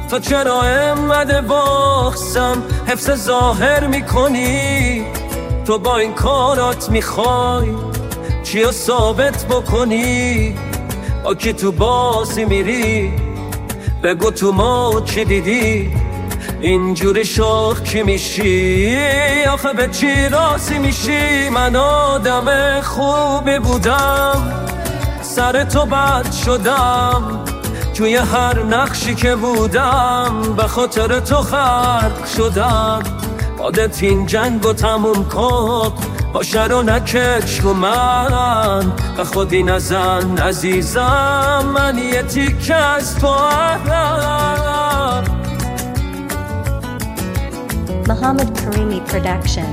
تو چرا انقدر باخسم حفظ ظاهر میکنی؟ تو با این کارات میخوای چیو ثابت بکنی؟ با کی تو بازی میری؟ بگو تو ما چی دیدی؟ اینجوری شاخ کی میشی؟ آخه به چی راضی میشی؟ من آدم خوبی بودم، سر تو بد شدم، توی هر نقشی که بودم به خاطر تو خرق شدم. خودت این جنگو تموم کن، باشه رو نکش رو من، به خودی نزن عزیزم، من یه تیکه از تو هم. Muhammad Karimi Production.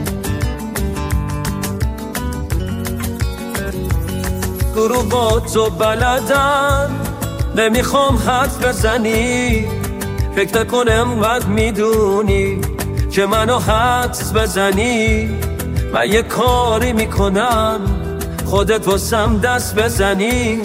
گروه با تو بلدن، نمیخوام حرف بزنی، فکر نکنم قد میدونی که منو حدس بزنی. من یه کاری میکنم خودت واسم دست بزنی.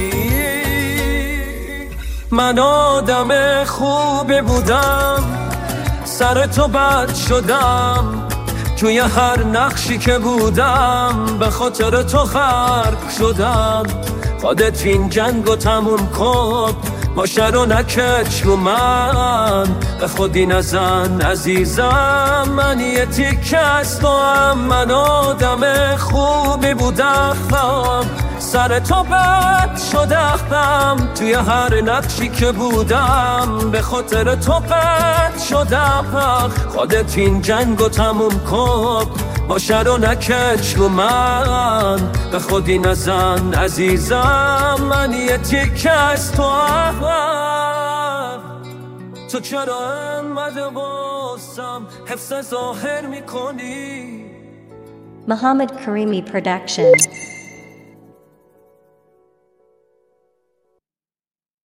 من آدم خوبی بودم، سر تو بد شدم، توی هر نقشی که بودم به خاطر تو خرق شدم. خودت این جنگو تموم کن، باشه رو نکش رو من، به خودی نزن عزیزم، من یه تیکه از تو هم. من آدم خوبی بودم، سر تو بد شدم، توی هر نقشی که بودم به خاطر تو بد شدم. خودت این جنگو تموم کن، باشه رو نکش رو من، به خودی نزن عزیزم، من یه تیکه از تو هم. تو چرا انقدر بازم حفظ ظاهر میکنی؟ Muhammad Karimi Production.